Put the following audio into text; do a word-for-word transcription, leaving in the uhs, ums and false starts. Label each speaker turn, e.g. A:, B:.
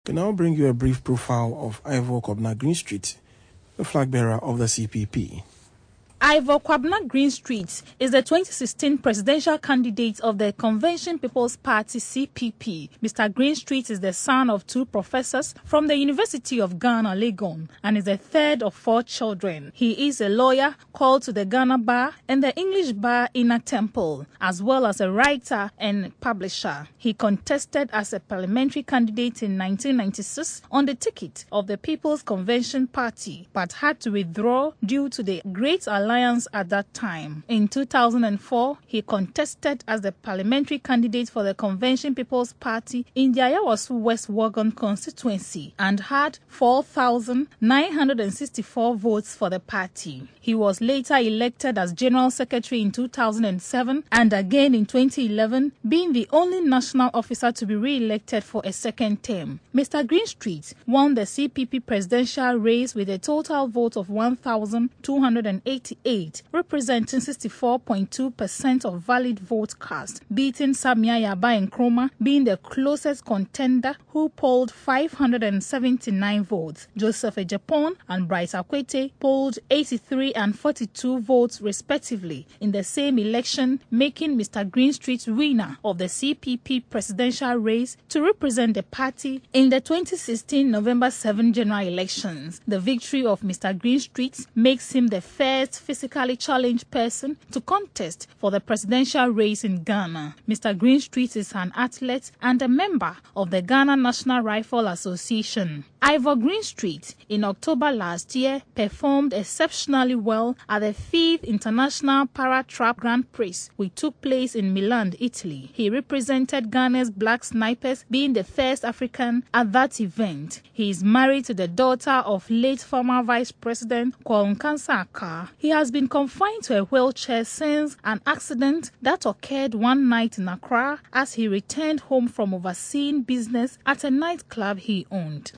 A: We now bring you a brief profile of Ivor Kwabena Greenstreet, the flag bearer of the C P P.
B: Ivor Kwabena Greenstreet is the twenty sixteen presidential candidate of the Convention People's Party C P P. Mister Greenstreet is the son of two professors from the University of Ghana, Legon, and is the third of four children. He is a lawyer called to the Ghana Bar and the English Bar in a temple, as well as a writer and publisher. He contested as a parliamentary candidate in nineteen ninety-six on the ticket of the People's Convention Party, but had to withdraw due to the Great Alliance at that time. In two thousand four, he contested as the parliamentary candidate for the Convention People's Party in the Ayawaso West Wuogon constituency and had four thousand nine hundred sixty-four votes for the party. He was later elected as General Secretary in two thousand seven and again in twenty eleven, being the only national officer to be re-elected for a second term. Mister Greenstreet won the C P P presidential race with a total vote of one thousand two hundred eighty-eight, representing sixty-four point two percent of valid vote cast, beating Samia Yaba Nkrumah being the closest contender, who polled five hundred seventy-nine votes. Joseph Ejapon and Bryce Akwete polled eighty-three and forty-two votes respectively in the same election, making Mister Greenstreet winner of the C P P presidential race to represent the party in the twenty sixteen November seventh general elections. The victory of Mister Greenstreet makes him the first physically challenged person to contest for the presidential race in Ghana. Mister Greenstreet is an athlete and a member of the Ghana National Rifle Association. Ivor Greenstreet, in October last year, performed exceptionally well at the fifth International Para-Trap Grand Prix, which took place in Milan, Italy. He represented Ghana's Black Snipers, being the first African at that event. He is married to the daughter of late former Vice President Kwao Nkrumah. He has been confined to a wheelchair since an accident that occurred one night in Accra as he returned home from overseeing business at a nightclub he owned.